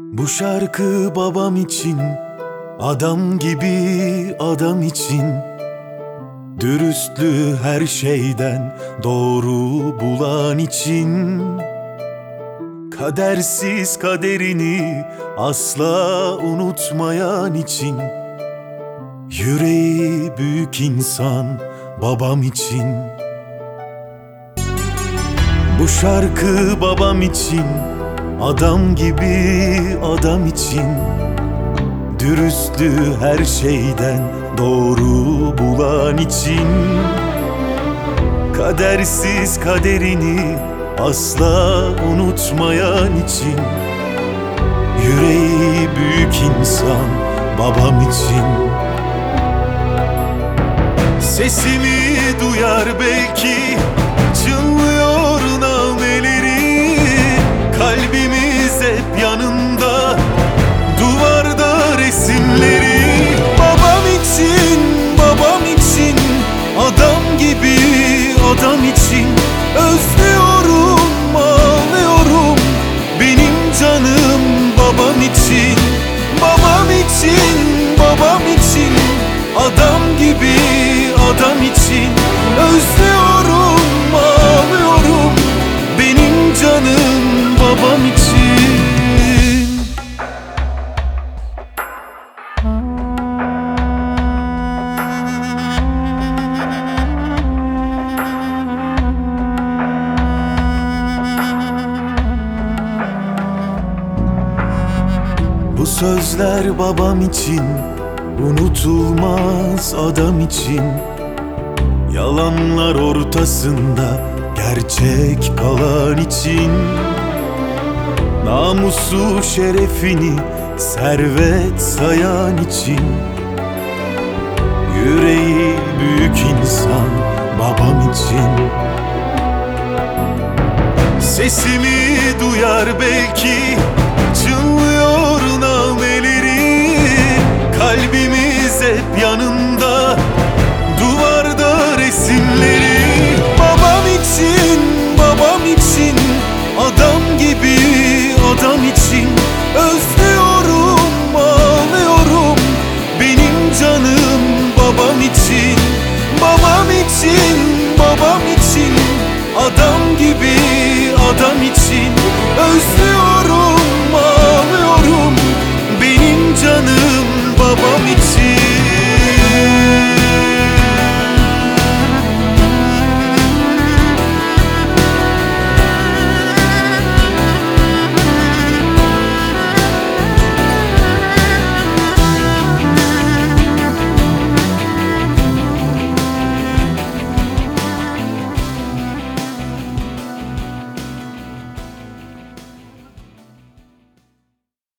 Bu şarkı babam için, adam gibi adam için. Dürüstlüğü her şeyden doğru bulan için. Kadersiz kaderini asla unutmayan için. Yüreği büyük insan babam için. Bu şarkı babam için, adam gibi adam için. Dürüstlüğü her şeyden doğru bulan için. Kadersiz kaderini asla unutmayan için. Yüreği büyük insan babam için. Sesimi duyar belki, çınlıyor nameleri. Kalbimiz hep yanında, duvarda resimleri. Babam için, babam için, adam gibi adam için. Özlüyorum, ağlıyorum, benim canım babam için. Babam için, babam için, adam gibi adam için. Özlüyorum, ağlıyorum, benim canım babam için. Bu sözler babam için, unutulmaz adam için. Yalanlar ortasında gerçek kalan için. Namusu şerefini servet sayan için. Yüreği büyük insan babam için. Sesimi duyar belki,